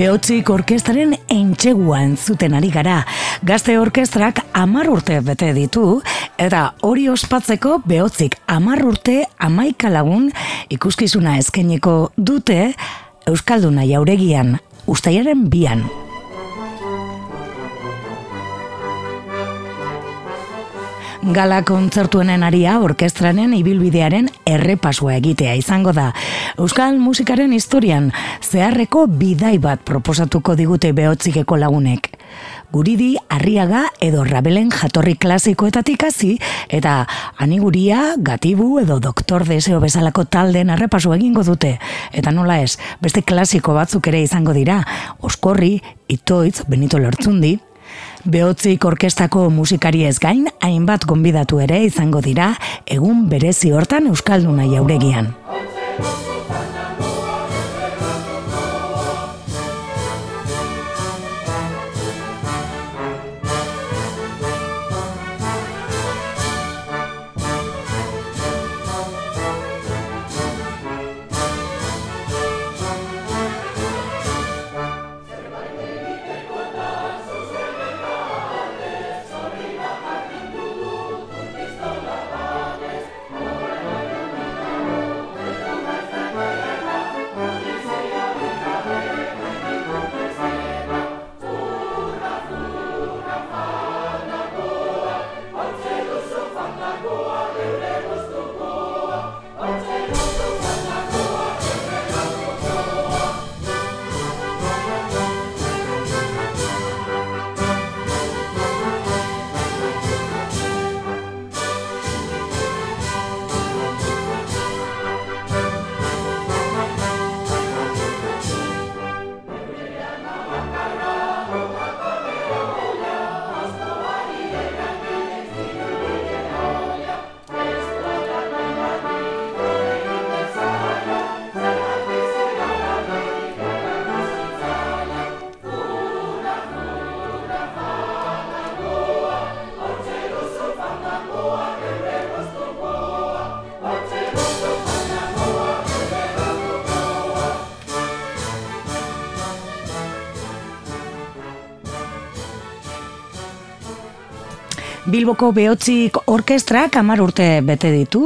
Behotzik orkestraren entxeguan zuten ari gara. Gazte orkestrak 10 urte bete ditu, eta hori ospatzeko Behotzik 10 urte 11 lagun ikuskizuna eskainiko dute Euskalduna Jauregian, uztailaren 2an. Gala kontzertuenen aria orkestraren ibilbidearen errepasua egitea izango da. Euskal musikaren historian zeharreko bidai bat proposatuko digute Behotzikeko lagunek. Guridi, Arriaga edo Rabelen jatorri klasikoetatik hasi eta Aniguria, Gatibu edo Doktor Deseo bezalako taldeen errepasu egingo dute. Eta nola ez, beste klasiko batzuk ere izango dira. Oskorri, Itoitz, Benito Lertzundi. Behotzik orkestako musikariez gain, hainbat gonbidatu ere izango dira egun berezi hortan Euskalduna Jauregian. Bilboko Behotzik orkestrak 10 urte bete ditu,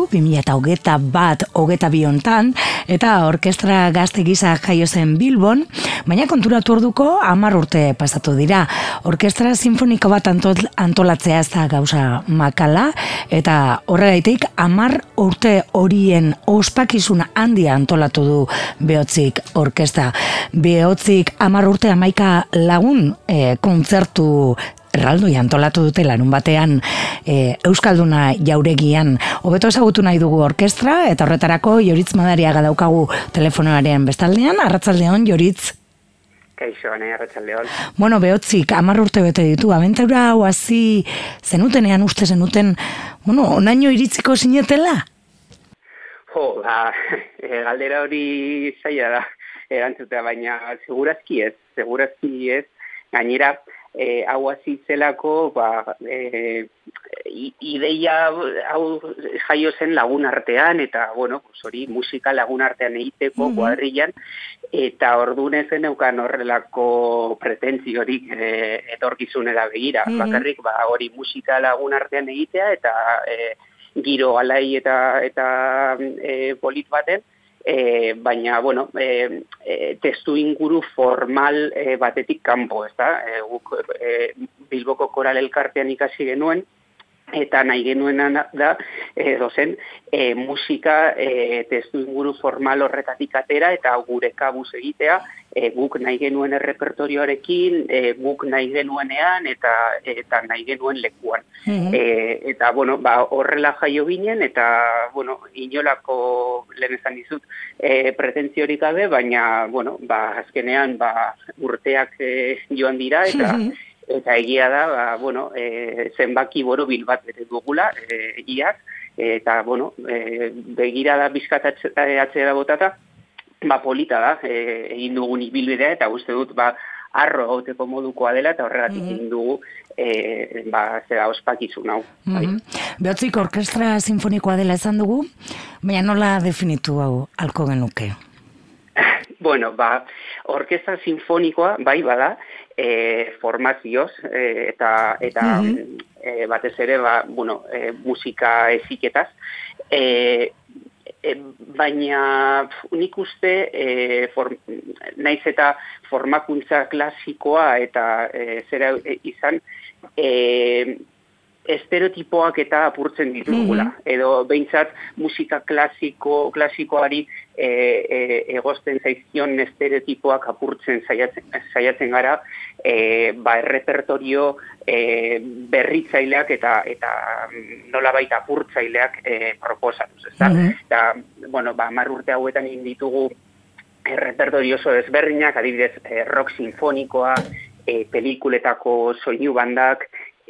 2021-22 hontan, eta orkestra gazte gisa jaio zen Bilbon, baina konturatu orduko 10 urte pasatu dira. Orkestra sinfoniko bat antolatzea ez da gauza makala, eta horregaitik 10 urte horien ospakizuna handia antolatu du Behotzik orkestra. Behotzik 10 urte 11 lagun kontzertu erraldoi antolatu dute larun batean Euskalduna Jauregian. Hobeto ezagutu nahi dugu orkestra, eta horretarako Joritz Madariaga daukagu telefonoaren bestaldean. Arratsaldeon, Joritz. Kaixo, arratsaldeon. Bueno, Behotzik 10 urte bete ditu. Abentura hau hasi zenutenean uste zenuten, onaino iritziko zinetela? Galdera hori zaila da erantzutea, baina segurazki ez. Gainera, hau hasi zelako, ideia hau jaio zen lagun artean, eta, hori musika lagun artean egiteko kuadrillan, eta orduan ezen eukan horrelako pretentziorik etorkizunera begira. Bakarrik, hori musika lagun artean egitea, eta giro alai eta polit baten, baina, testu inguru formal batetik kanpo, ez da? Guk Bilboko Koral Elkartean ikasi genuen, eta nahi genuena da, musika testu inguru formal horretatik atera, eta gure kabuz egitea, guk nahi genuen errepertorioarekin, guk nahi genuenean, eta nahi genuen lekuan. Eta, horrela jaio ginen, eta, inolako, lehen esan dizut, pretentziorik gabe, baina, azkenean, urteak joan dira, eta egia da, zenbaki borobil bat bete dugula, iaz, eta, begirada bizkatatzea botata, polita da, egin dugun ibilbidea, eta uste dut, arro gauteko modukoa dela, eta horregatik egin dugu, ospakizun hau. Behotzik orkestra sinfonikoa dela esan dugu, baina nola definitu hau alko genuke? Bueno, orkestra sinfonikoa, bai, bada, formazioz, eta batez ere, musika eziketaz, baina nik uste, naiz eta formakuntza klasikoa eta zera izan, estereotipoak eta apurtzen ditugula. Edo behintzat musika klasikoari egozten zaizkion estereotipoak apurtzen saiatzen gara, errepertorio berritzaileak eta nolabait apurtzaileak proposatuz, ezta? Eta, 10 urte hauetan egin ditugu errepertorio oso desberdinak, adibidez, rock sinfonikoa, pelikuletako soinu bandak,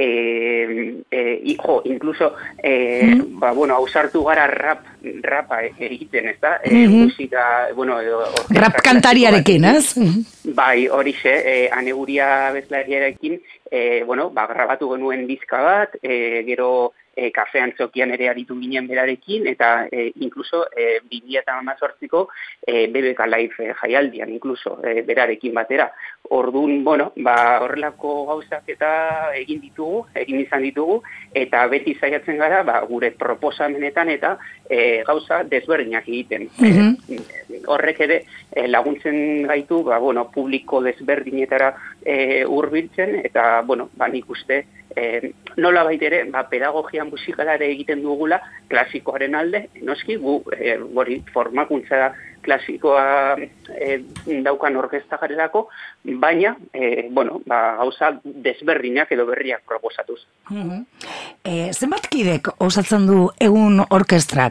incluso ausartu gara rapa egiten, ez da? Musika, rap kantariarekin, ez? Bai, horixe, Aneguria bezlariarekin, grabatu genuen dizka bat, gero kafean txokian ere aritu ginen berarekin, eta incluso 2018ko BBK Live jaialdian, incluso berarekin batera. Orduan, horrelako gauzak eta egin izan ditugu, eta beti saiatzen gara, gure proposamenetan eta gauza desberdinak egiten. Horrek ere laguntzen gaitu, publiko desberdinetara hurbiltzen, eta, nik uste, nola baitere, pedagogia musikalare egiten dugula klasikoaren alde, noski, formakuntza klasikoa daukan orkestra garelako, baina, gauza desberdinak edo berriak proposatuz. Zenbat kidek osatzen du egun orkestrak?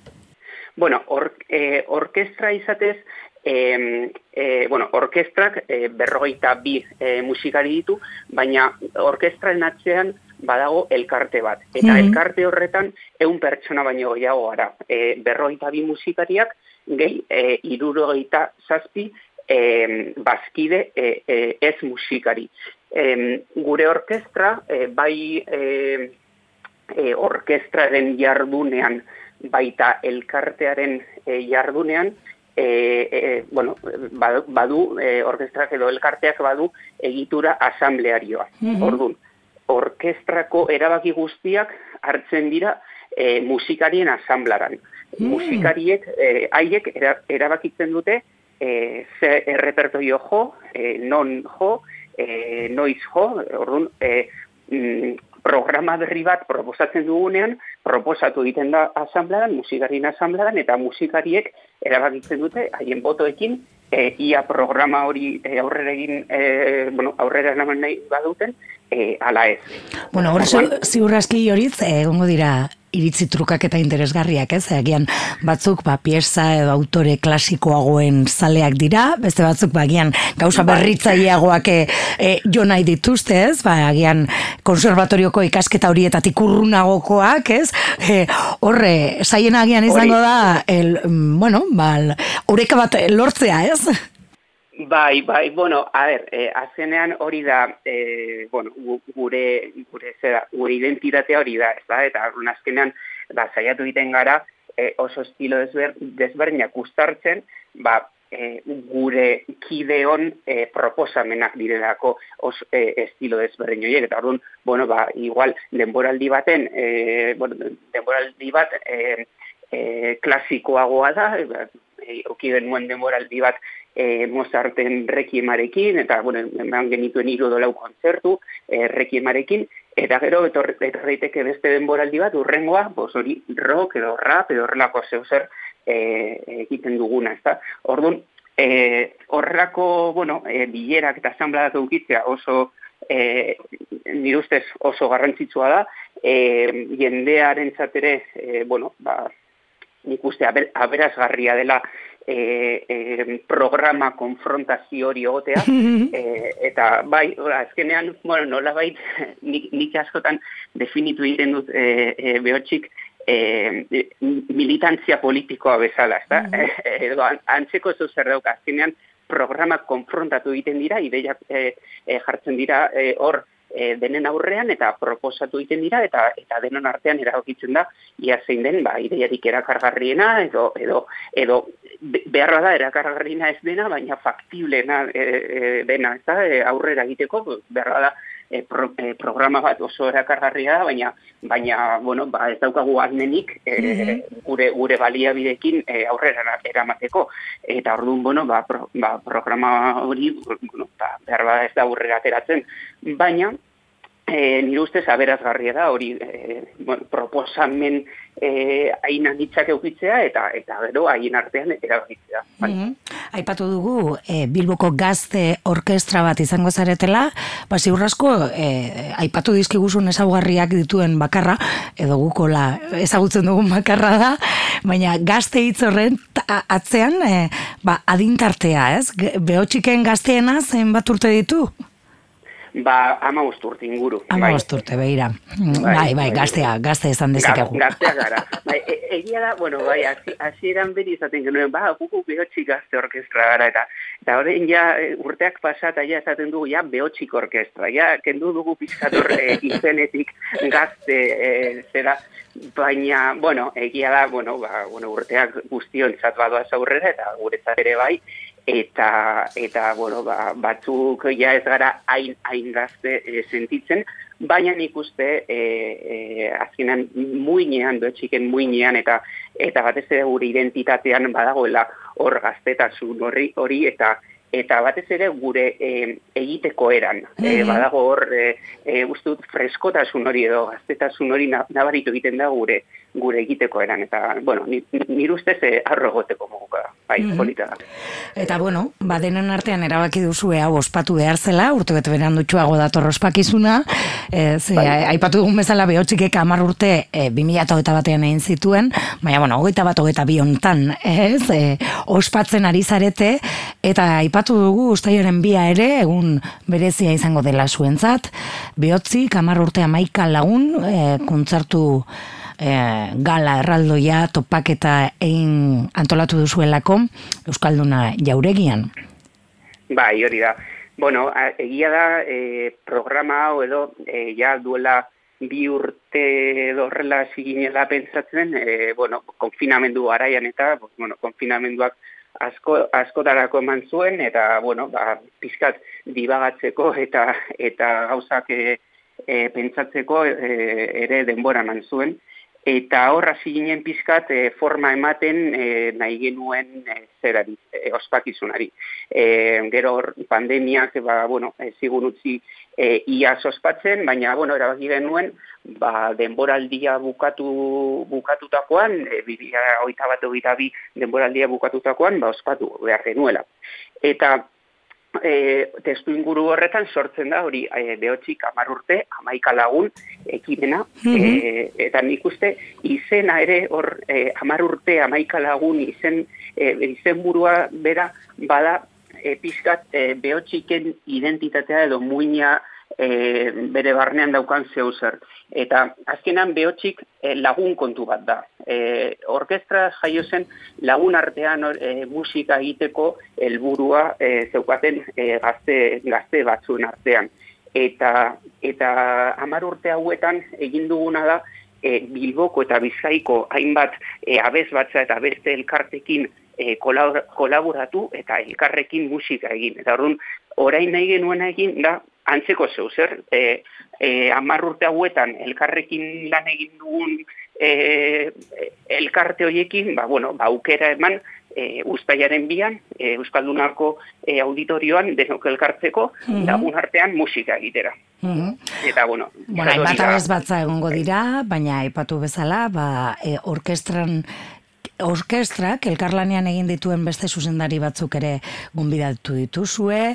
Orkestra izatez, orkestrak 52 musikari ditu, baina orkestraren atzean badago elkarte bat. Eta elkarte horretan 100 pertsona baino gehiago gara. 52 musikariak gehi 67 bazkide ez musikari. Gure orkestra, bai orkestraren jardunean, baita elkartearen jardunean, badu, orkestrak edo elkarteak badu egitura asamblearioa. Orduan, orkestrako erabaki guztiak hartzen dira musikarien asamblaran. Musikariek, haiek erabakitzen dute ze errepertorio jo, non jo, noiz jo, orduan, programa berri bat proposatzen dugunean, proposatu egiten da asambladan, musikarien asambladan, eta musikariek erabakitzen dute, haien botoekin, ia programa hori aurrera egin, aurrera eraman nahi baduten, ala ez. Hor ziurraski horitz, egongo dira iritzi trukak eta interesgarriak, ez? Agian batzuk pieza edo autore klasikoagoen zaleak dira, beste batzuk agian gauza berritzaileagoak jo nahi dituzte, ez? Agian konservatorioko ikasketa horietatik urrunagokoak, ez? Horre, zaien agian izango da, oreka bat lortzea, ez? Bai, azkenean hori da, gure identitatea hori da, ez da, eta azkenean, saiatu egiten gara, oso estilo desberdinak uztartzen, gure kideon proposamenak direlako estilo desberdin horiek, eta orduan, igual, denboraldi bat klasikoagoa da, auki genuen denboraldi bat Mozarten Requiemarekin, eta, eman genituen 3 kontzertu Requiemarekin, eta gero, daiteke beste denboraldi bat, urrengoa, hori rock edo rap edo horrelako zer egiten duguna, ezta? Orduan, horrelako, bilerak eta asambladak eukitzea oso, nire ustez oso garrantzitsua da, jendearen zatere, nik uste aberasgarria dela programa konfrontazio hori egotea, eta bai, azkenean, nolabait, nik askotan definitu egiten dut behotxik militantzia politikoa bezala, edo antzeko ez zer dauka, azkenean programa konfrontatu egiten dira, ideiak jartzen dira hor denen aurrean eta proposatu egiten dira eta denon artean erabakitzen da ia zein den ideiarik erakargarriena edo beharra da erakargarrina ez dena, baina faktiblena dena, ez da, aurrera egiteko, beharra da programa bat oso erakargarria da, baina bueno, ez daukagu almenik gure baliabidekin aurrera eramateko. Eta orduan, bueno, programa hori, bueno, beharra ez da aurrera ateratzen, baina nire ustez aberazgarria da hori proposamen hain anitzak eukitzea eta gero haien artean erabakitzea. Aipatu dugu Bilboko Gazte Orkestra bat izango zaretela, ziur asko aipatu dizkiguzun ezaugarriak dituen bakarra, edo gukola ezagutzen dugun bakarra da, baina gazte hitz horren atzean adintartea, ez? Behotxiken gazteena zenbat urte ditu? 15 urte inguru. 15 urte, begira. Bai, gazte izan dezakegu. Gaztea gara. Egia da, bueno, hasieran beti izaten genuen, gugu behotxik gazte orkestra gara, eta horrein urteak pasata esaten dugu, behotxik orkestra, kendu dugu pizkator izenetik gazte zera, baina, bueno, egia da, urteak guztiontzat badoaz aurrera, eta guretzat ere bai, eta bueno, batzuk ez gara hain gazte sentitzen, baina nik uste azkenan muinean, behotxiken muinean, eta batez ere gure identitatean badagoela hor gaztetasun hori, eta batez ere gure egiteko eran. Badago hor, uste dut, freskotasun hori edo gaztetasun hori nabaritu egiten da gure egiteko eran. Eta, bueno, nire ustez arro egoteko moguka da. Bai, polita da. Eta, bueno, denen artean erabaki duzue hau ospatu behar zela, urtebete berandutxuago dator ospakizuna, aipatu dugun bezala behotxikek 10 urte 2021 egin zituen, baina, bueno, 21-22 hontan, ospatzen ari zarete, eta aipatu dugu ustailaren 2 ere, egun berezia izango dela zuentzat, behotzik 10 urte 11 lagun, kontzertu gala erraldoia topaketa egin antolatu duzuelako Euskalduna Jauregian. Bai, hori da. Bueno, egia da programa hau edo duela 2 urte edo horrela ziginela pentsatzen, konfinamendu garaian eta konfinamenduak askotarako eman zuen, eta pizkat dibagatzeko eta gauzak pentsatzeko ere denbora eman zuen. Eta horra ziginen pizkat forma ematen nahi genuen zerari, ospakizunari. Gero pandemiak, zigun utzi iaz ospatzen, baina, erabaki genuen, denboraldia bukatutakoan, 2021-2022 denboraldia bukatutakoan, ospatu behar genuela. Eta testu inguru horretan sortzen da hori behotxik 10 urte, 11 lagun ekimena, eta nik uste izena ere hor 10 urte, 11 lagun izenburua bera bada pizkat behotxiken identitatea edo muina bere barnean daukan zeuzer. Eta azkenan behotxik lagun kontu bat da. Orkestra jaio zen lagun artean musika egiteko helburua zeukaten gazte batzuen artean. Eta 10 urte hauetan egin duguna da Bilboko eta Bizkaiko hainbat abesbatza eta beste elkartekin kolaboratu eta elkarrekin musika egin. Eta orduan, orain nahi genuena egin da antzeko zeuzer, 10 urte hauetan elkarrekin lan egin dugun elkarte horiekin, aukera eman uztailaren 2 Euskaldunako auditorioan denok elkartzeko lagun artean musika egitera. Eta, hainbat abesbatza egongo dira, baina aipatu bezala, orkestrak elkarlanean egin dituen beste zuzendari batzuk ere gonbidatu dituzue,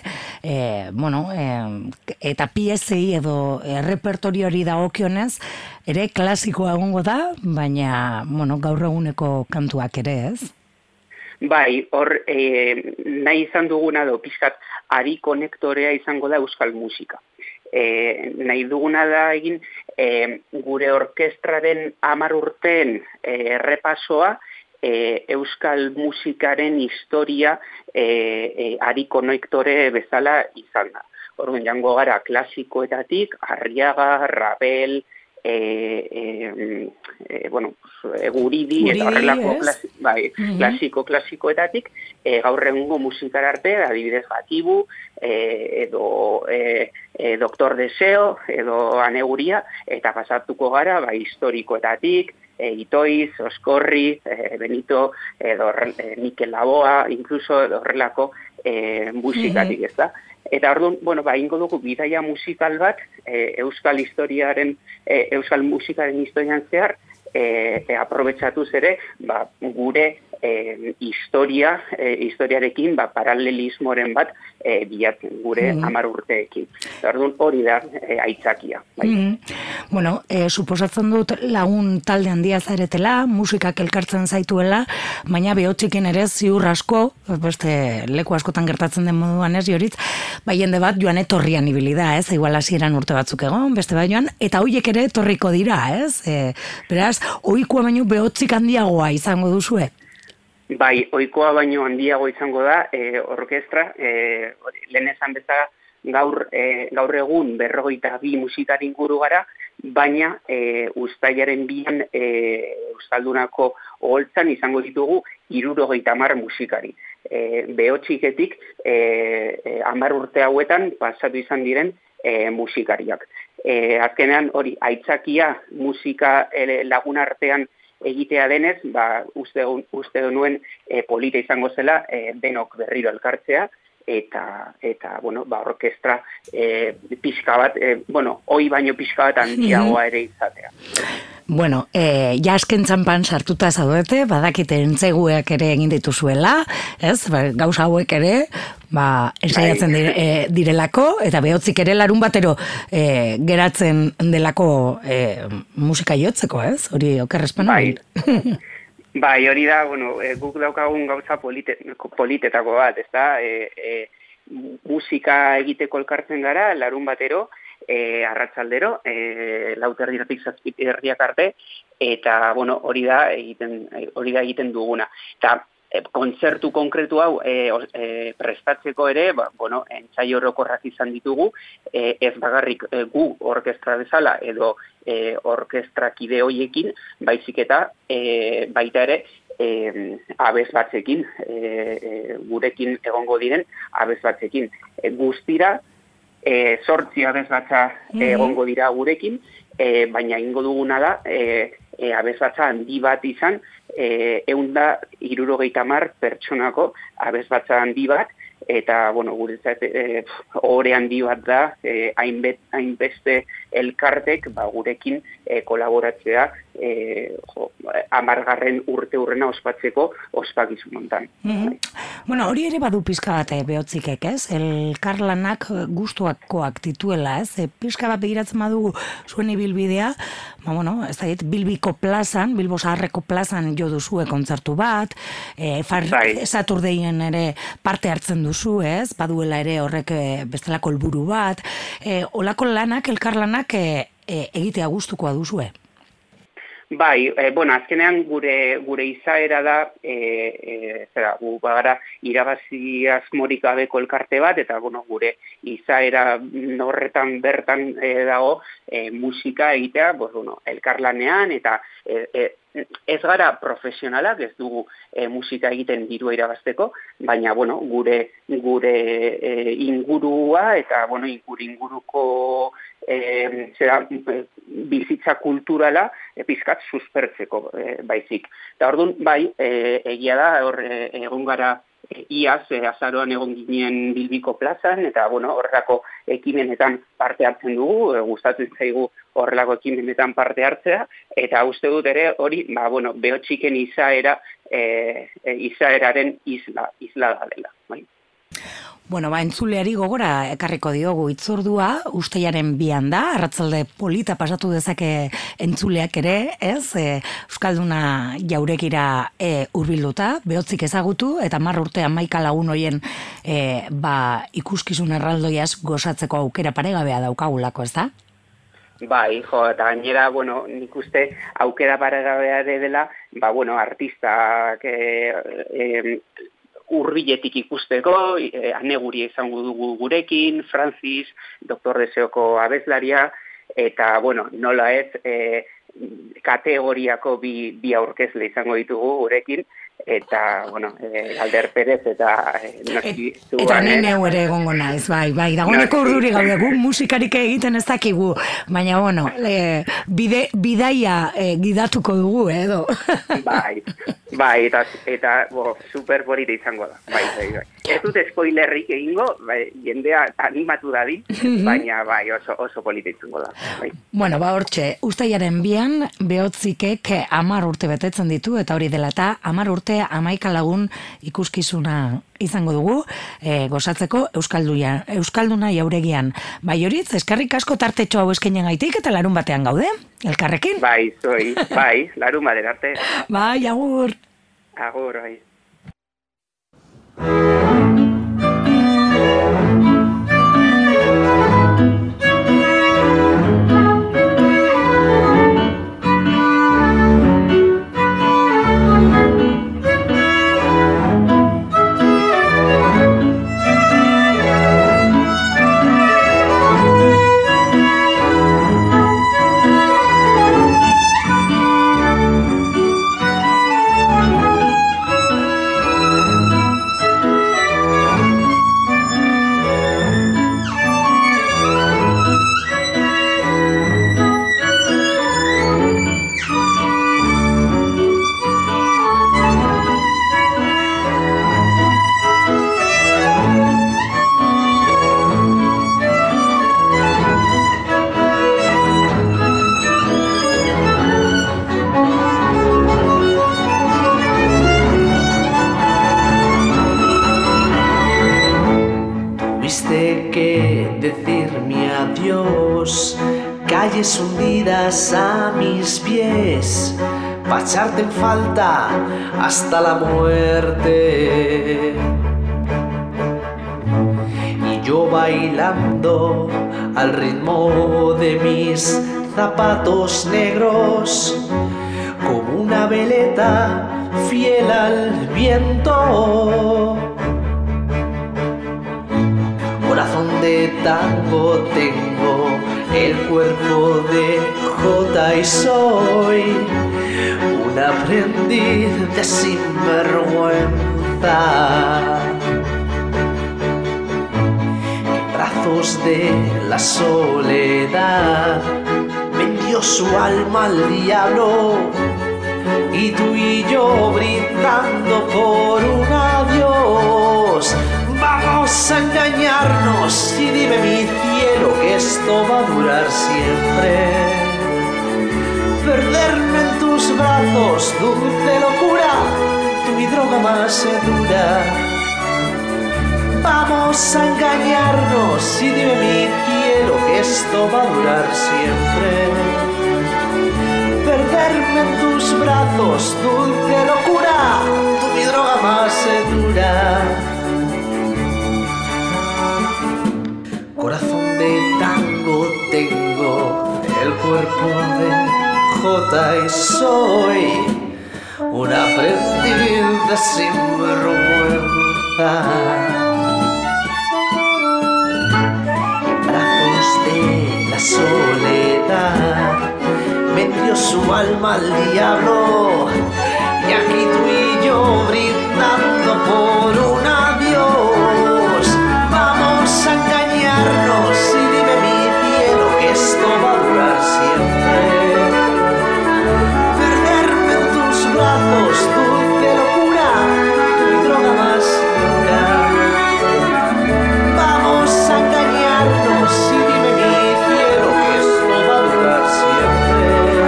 eta piezei edo repertoriori dagokionez ere klasikoa egongo da, baina gaur eguneko kantuak ere, ez? Bai, hor nahi izan duguna do pizkat ari konektorea izango da euskal musika. Nahi duguna da egin gure orkestraren 10 urteen errepasoa euskal musikaren historia ari konektore bezala izan da. Orduan jango gara klasikoetatik, Arriaga, Ravel, bueno, guridi eta horrelako klasikoetatik gaur egungo musikara arte, adibidez Gatibu, edo Doktor Deseo, edo Aneguria, eta pasatuko gara historikoetatik, Itoiz, Oskorri, Benito, edo Mikel Laboa, incluso horrelako musikatik, ez da? Eta orduan, ingo dugu bidaia musikal bat, euskal musikaren historian zehar, aprobetxatuz ere, gure historiarekin paralelismoren bat bilatzen, gure 10 urteekin. Orduan, hori da aitzakia. Bueno, suposatzen dut lagun talde handia zaretela, musikak elkartzen zaituela, baina behotxiken ere ziur asko, beste leku askotan gertatzen den moduan ez, Joritz, jende bat joan etorrian ibili da, ez? Igual hasieran urte batzuk egon, beste bat joan, eta hoiek ere etorriko dira, ez? Beraz, ohikoa baino behotzik handiagoa izango duzue? Bai, ohikoa baino handiago izango da, orkestra, lehen esan bezala, gaur egun 52 musikari inguru gara, baina uztailaren 2an Euskaldunako oholtzan izango ditugu 70 musikari. Behotziketik 10 urte hauetan pasatu izan diren musikariak. Azkenean hori aitzakia musika lagun artean egitea denez, uste nuen polita izango zela denok berriro elkartzea, eta orkestra pixka bat, hoi baino pixka bat handiagoa ere izatea. Bueno, ja azken txampan sartuta zaudete, badakite entzeguek ere egin dituzuela, ez? Gauza hauek ere, ensaiatzen direlako, eta behotzik ere larun batero geratzen delako musika jotzeko, ez? Hori okerrezpana? Bai, hori da, guk daukagun gauza politetako bat, ez da? Musika egiteko elkartzen gara, larun batero, arratsaldero, 4:00 arte, eta hori da egiten duguna. Eta kontzertu konkretu hau prestatzeko ere, entsaio orokorrak izan ditugu, ez bakarrik gu orkestra bezala edo orkestrakide hoiekin, baizik eta baita ere abez batzekin, gurekin egongo diren abez batzekin. Guztira, 8 abez batza egongo dira gurekin, baina ingo duguna da, abez batza handi bat izan, 170 pertsonako abez batza handi bat, eta, guretzat, ore handi bat da, hainbeste elkartek gurekin kolaboratzea 10. urte hurrena ospatzeko ospakizun hontan. Hori ere badu pixka bat behotzikek, ez? Elkarlanak gustuakoak dituela, ez? Pixka bat begiratzen badugu zuen ibilbidea, ez da dit, Bilbiko plazan, Bilbo Zaharreko plazan jo duzue kontzertu bat, Saturdayen ere parte hartzen duzu, ez? Baduela ere horrek bestelako helburu bat, olako lanak, elkarlanak egitea gustukoa duzue? Bai, azkenean gure izaera da, gu bagara irabazi asmorik gabeko elkarte bat, eta gure izaera horretan bertan dago musika egitea, elkarlanean, eta ez gara profesionalak, ez dugu musika egiten dirua irabazteko, baina gure ingurua eta inguruko bizitza kulturala pizkat suspertzeko baizik. Eta orduan, egia da, egon gara iaz, azaroan egon ginen Bilbiko plazan, eta horrelako ekimenetan parte hartzen dugu, gustatu zaigu horrelako ekimenetan parte hartzea, eta uste dut ere hori, behotxiken izaeraren isla galela. Entzuleari gogora ekarriko diogu itzordua, usteiaren 2an da, arratsalde polita pasatu dezake entzuleak ere, ez? Euskalduna jaurekira hurbilduta, behotzik ezagutu, eta 10 urte 11 lagun hoien ikuskizun erraldoiaz gozatzeko aukera paregabea daukagulako, ez da? Bai, eta gainera, nik uste aukera paregabea dela, artistak hurbiletik ikusteko, Aneguria izango dugu gurekin, Francis, Doktor Deseoko abeslaria, eta, bueno, nola ez, kategoriako bi aurkezle izango ditugu gurekin, eta, bueno, Alder Perez eta noski zuan. Eta neu ere egongo naiz, bai, dagoeneko urduri gaude, gu musikarik egiten ez dakigu, baina, bueno, bidaia gidatuko dugu, edo. Bai, eta super polita izango da, bai. Ez dut spoilerrik egingo, jendea animatu dadin, baina, bai, oso polita izango da, bai. Bueno, hortxe, ustailaren 2 Behotzikek 10 urte betetzen ditu, eta hori dela eta 10 urte 11 lagun ikuskizuna izango dugu, gozatzeko Euskalduna jauregian. Bai, Horitz, eskerrik asko tartetxo hau eskainen gaitik, eta larun batean gaude, elkarrekin? Bai, larun baten arte. Bai, agur. Agur, bai. Calles hundidas a mis pies, pa' echarte en falta hasta la muerte. Y yo bailando al ritmo de mis zapatos negros, como una veleta fiel al viento. Corazón de tango tengo, el cuerpo de jota y soy un aprendiz de sinvergüenza. En brazos de la soledad vendió su alma al diablo, y tú y yo brindando por un adiós. Vamos a engañarnos y dime mi cielo que esto va a durar siempre. Perderme en tus brazos, dulce locura, tú mi droga más dura. Vamos a engañarnos y dime mi cielo que esto va a durar siempre. Perderme en tus brazos, dulce locura, tú mi droga más dura. Corazón de tango tengo, el cuerpo de jota y soy un aprendiz de sinvergüenza. En brazos de la soledad vendió su alma al diablo, y aquí tú y yo brindando por un adiós. Vamos a engañarnos y dime mi cielo que esto va a durar siempre. Perderme en tus brazos, dulce locura, mi droga más dura. Vamos a engañarnos y dime mi cielo que esto va a durar siempre.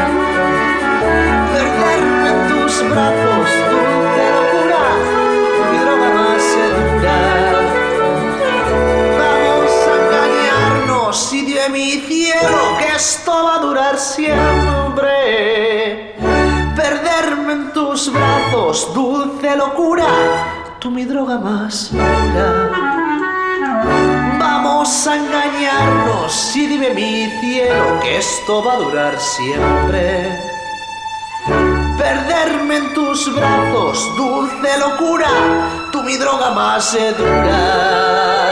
Perderme en tus brazos, dulce locura, mi droga más dura. Y dime mi cielo que esto va a durar siempre. Perderme en tus brazos, dulce locura, tú mi droga más pura. Vamos a engañarnos y dime mi cielo que esto va a durar siempre. Perderme en tus brazos, dulce locura, tú mi droga más dura.